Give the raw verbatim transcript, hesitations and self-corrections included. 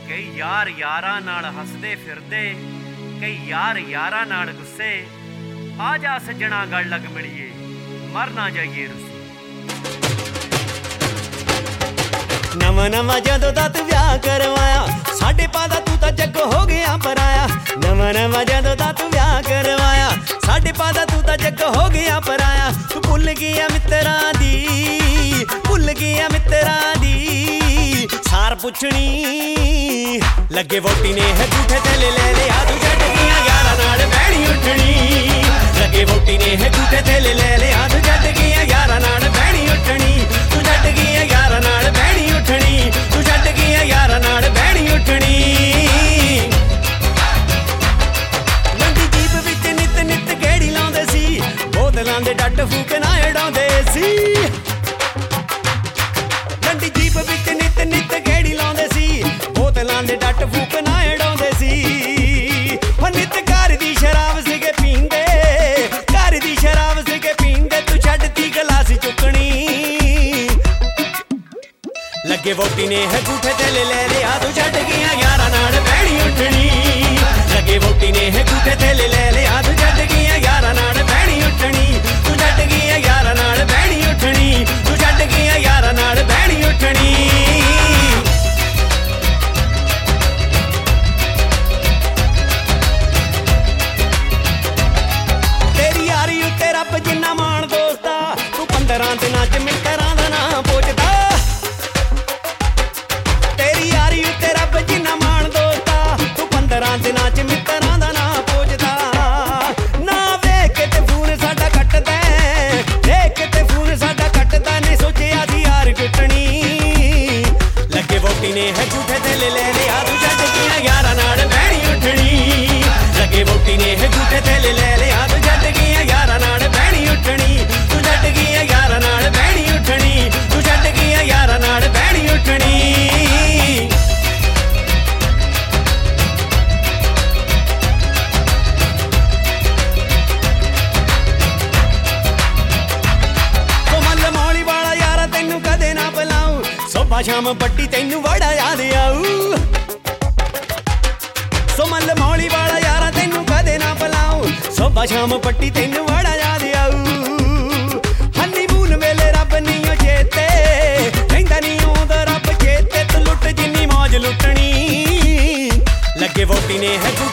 ਕਈ ਯਾਰ ਯਾਰਾਂ ਨਾਲ ਹੱਸਦੇ ਫਿਰਦੇ, ਕਈ ਯਾਰ ਯਾਰਾਂ ਨਾਲ ਗੁੱਸੇ। ਆ ਜਾ ਸੱਜਣਾ ਗੱਲ ਲੱਗ ਮਿਲੀਏ, ਮਰ ਨਾ ਜਾਈਏ ਰੁੱਸੇ। ਨਵਾਂ ਨਵਾਂ ਜਦੋਂ ਦਾ ਤੂੰ ਵਿਆਹ ਕਰਵਾਇਆ, ਸਾਡੇ ਪਾਦਾ ਤੂੰ ਤਾਂ ਜੱਗ ਹੋ ਗਿਆ ਪਰਾਇਆ। ਨਵਾਂ ਨਵਾਂ ਜਦੋਂ ਦਾ ਤੂੰ ਵਿਆਹ ਕਰਵਾਇਆ, ਸਾਡੇ ਪਾਦਾ ਤੂੰ ਤਾਂ ਜੱਗ ਹੋ ਗਿਆ ਪਰਾਇਆ। ਤੂੰ ਭੁੱਲ ਗਿਆ ਮਿੱਤਰਾਂ ਦੀ, ਭੁੱਲ ਗਿਆ ਮਿੱਤਰਾਂ ਦੀ ਸਾਰ ਪੁੱਛਣੀ। ਲੱਗੇ ਵੋਟੀ ਨੇ ਹੈ ਝੂਠੇ ਤੇਲੇ ਲੈ ਲਿਆ, ਤੂੰ ਛੱਡ ਗਿਆ ਯਾਰਾਂ ਨਾਲ ਬਹਿਣੀ ਉੱਠਣੀ। ਲੱਗੇ ਵੋਟੀ ਨੇ ਹੈ ਝੂਠੇ ਤੇਲੇ ਲੈ ਲਿਆ, ਤੂੰ ਛੱਡ ਗਿਆ ਯਾਰਾਂ ਨਾਲ ਬਹਿਣੀ ਉੱਠਣੀ। ਤੂੰ ਛੱਡ ਗਿਆ ਯਾਰਾਂ ਨਾਲ ਬਹਿਣੀ ਉੱਠਣੀ, ਤੂੰ ਛੱਡ ਗਿਆ ਯਾਰਾਂ ਨਾਲ ਬਹਿਣੀ ਉੱਠਣੀ। ਲੰਡੀ ਜੀਪ ਵਿੱਚ ਨਿੱਤ ਨਿੱਤ ਗੇੜੀ ਲਾਉਂਦੇ ਸੀ, ਬੋਤਲਾਂ ਦੇ ਡੱਟ ਫੂਕ ਨਾ ਉਡਾਉਂਦੇ ਸੀ। ਲੰਡੀ ਜੀਪ ਵਿੱਚ ਨਿੱਤ ਨਿੱਤ ਗੇੜੀ ਲਾਉਂਦੇ ਸੀ, ਬੋਤਲਾਂ ਦੇ ਡੱਟ ਫੂਕ ਨਾ ਉਡਾਉਂਦੇ ਸੀ। ਹੋ ਨਿੱਤ ਘਰ ਦੀ ਸ਼ਰਾਬ ਸੀਗੇ ਪੀਂਦੇ, ਘਰ ਦੀ ਸ਼ਰਾਬ ਸੀਗੇ ਪੀਂਦੇ, ਤੂੰ ਛੱਡਤੀ ਗਲਾਸੀ ਚੁੱਕਣੀ। ਲੱਗੇ ਵੋਟੀ ਨੇ ਹੈ ਝੂਠੇ ਤੇਲੇ ਲੈ ਲਿਆ, ਤੂੰ ਛੱਡ ਗਿਆ ਯਾਰਾਂ ਨਾਲ ਬਹਿਣੀ ਉੱਠਣੀ। ਲੱਗੇ ਵੋਟੀ ਨੇ ਹੈ ਝੂਠੇ ਤੇਲੇ ਲੈ ਲਿਆ, ਤੂੰ ਛੱਡ ਗਿਆ ਯਾਰਾਂ ਨਾਲ ਬਹਿਣੀ ਉੱਠਣੀ। ਤੂੰ ਛੱਡ ਗਿਆ ਯਾਰਾਂ ਨਾਲ ਬਹਿਣੀ ਉੱਠਣੀ, ਤੂੰ ਛੱਡ ਗਿਆ ਯਾਰਾਂ ਨਾਲ ਬਹਿਣੀ ਉੱਠਣੀ। ਤੇਰੀ ਯਾਰੀ ਉੱਤੇ ਰੱਬ ਜਿੰਨਾ ਮਾਣ ਦੋਸਤਾ, ਤੂੰ ਪੰਦਰਾਂ ਦਿਨਾਂ ਚ ਮਿੰਟਰਾਂ ਦਾ ਨਾਂ ਪੁੱਛਦਾ। ਤੇਰੀ ਯਾਰੀ ਉੱਤੇ ਰੱਬ ਜਿੰਨਾ ਮਾਣ ਦੋਸਤਾ, ਤੂੰ ਪੰਦਰਾਂ ਦਿਨਾਂ ਚ ਮਿੱਤਰਾਂ ਦਾ ਨਾਂ ਪੁੱਛਦਾ। ਨਾ ਵੇਖ ਕੇ ਤੇ ਫੋਨ ਸਾਡਾ ਕੱਟਦਾ, ਵੇਖ ਕੇ ਤੇ ਫੋਨ ਸਾਡਾ ਕੱਟਦਾ, ਨੇ ਸੋਚਿਆ ਸੀ ਯਾਰ ਕੁੱਟਣੀ। ਲੱਗੇ ਵੋਟੀ ਨੇ ਹੈ ਝੂਠੇ ਤੇਲੇ ਲੈ ਲਿਆ, ਤੂੰ ਛੱਡ ਗਿਆ ਯਾਰਾਂ ਨਾਲ ਬਹਿਣੀ ਉੱਠਣੀ। ਲੱਗੇ ਵੋਟੀ ਨੇ ਹੈ ਝੂਠੇ ਤੇਲੇ ਲੈ ਲਿਆ, ਤੂੰ ਛੱਡ ਗਿਆ ਯਾਰਾਂ ਨਾਲ ਬਹਿਣੀ ਉੱਠਣੀ। ਤੂੰ ਛੱਡ ਗਿਆ ਯਾਰਾਂ ਨਾਲ ਬਹਿਣੀ ਉੱਠਣੀ, ਤੂੰ ਛੱਡ ਗਿਆ ਯਾਰਾਂ ਨਾਲ ਬਹਿਣੀ ਉੱਠਣੀ। ਸੁਬਹ ਸ਼ਾਮ ਪੱਟੀ ਤੈਨੂੰ ਬੜਾ ਯਾਦ ਆਊ, ਸੁਮਲ ਮੌਲੀ ਵਾਲਾ ਯਾਰਾ ਤੈਨੂੰ ਕਦੇ ਨਾ ਬੁਲਾਊ। ਸੁਬਹ ਸ਼ਾਮ ਪੱਟੀ ਤੈਨੂੰ ਬੜਾ ਯਾਦ ਆਊ। ਹਨੀਮੂਨ ਵੇਲੇ ਰੱਬ ਨੀ ਓ ਚੇਤੇ, ਕਹਿੰਦਾ ਨੀ ਆਉਂਦਾ ਰੱਬ ਚੇਤੇ, ਤੂੰ ਲੁੱਟ ਜਿੰਨੀ ਮੌਜ ਲੁੱਟਣੀ। ਲੱਗੇ ਵੋਟੀ ਨੇ ਹੈ